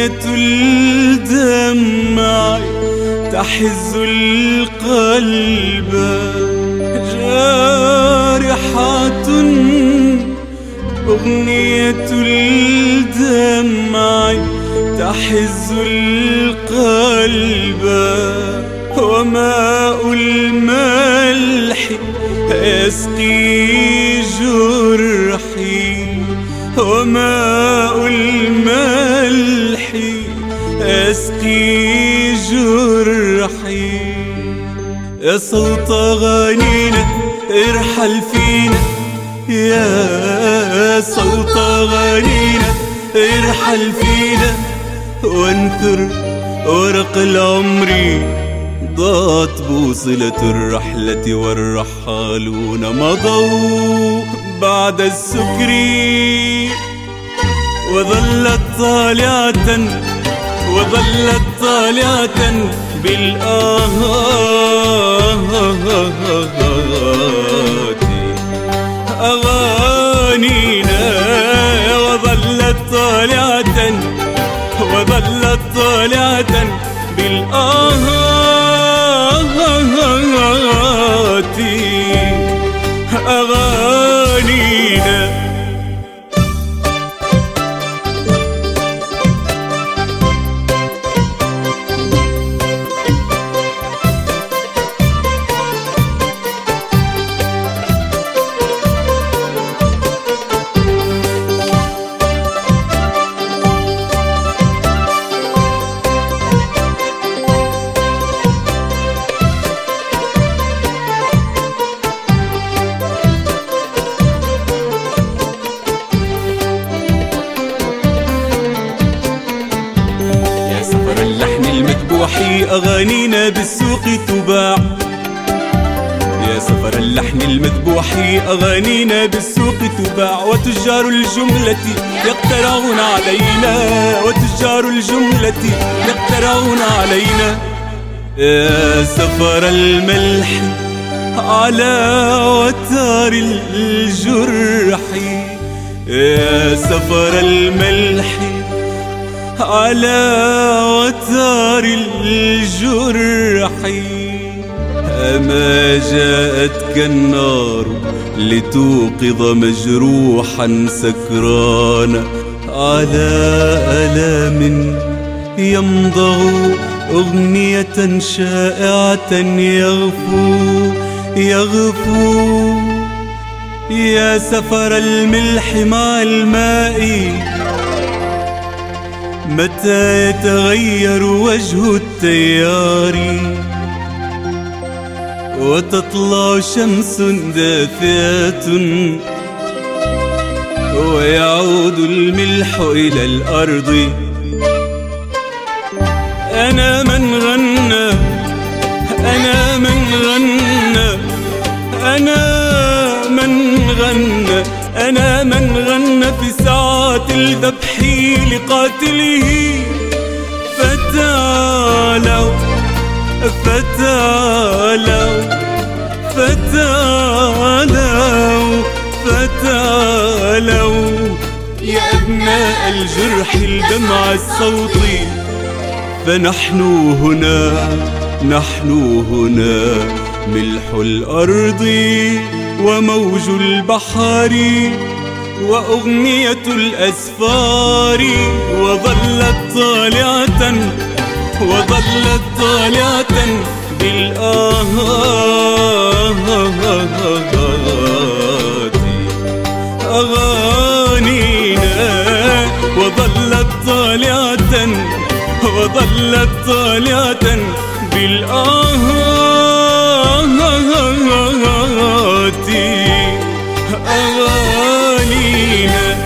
أغنية الدمع تحز القلب جارحة، أغنية الدمع تحز القلب، وماء الملح يسقي جرحي، وماء الملح يسقي جرحي. يا صوت أغانينا ارحل فينا، يا صوت أغانينا ارحل فينا، وانثر ورق العمر ضاعت بوصلة الرحلة، والرحالون مضوا بعد السكر، وظلت طالعة وظلت طالعة بالآهات أغانينا، وظلت طالعة وظلت طالعة بالآهات أغانينا. أغانينا بالسوق تباع، يا سفر اللحن المذبوح أغانينا بالسوق تباع، وتجار الجملة يقترعون علينا، وتجار الجملة يقترعون علينا. يا سفر الملح على وتار الجرح، يا سفر الملح على وتار الجرح، أما جاءتك النار لتوقظ مجروحا سكرانا على ألام يمضغ أغنية شائعة يغفو يغفو. يا سفر الملح مع الماء متى يتغير وجه التيار، وتطلع شمس دافئة ويعود الملح إلى الأرض. أنا من غنى أنا من غنى أنا من غنى أنا من غنى في ساعات الذبح لقاتله. فتعالوا فتعالوا فتعالوا فتعالوا يا أبناء الجرح الدمع الصوتي، فنحن هنا نحن هنا ملح الأرض وموج البحر وأغنية الأسفار. وظلت طالعة وظلت طالعة بالآهات أغانينا، وظلت طالعة وظلت طالعة بالآهات أغانينا.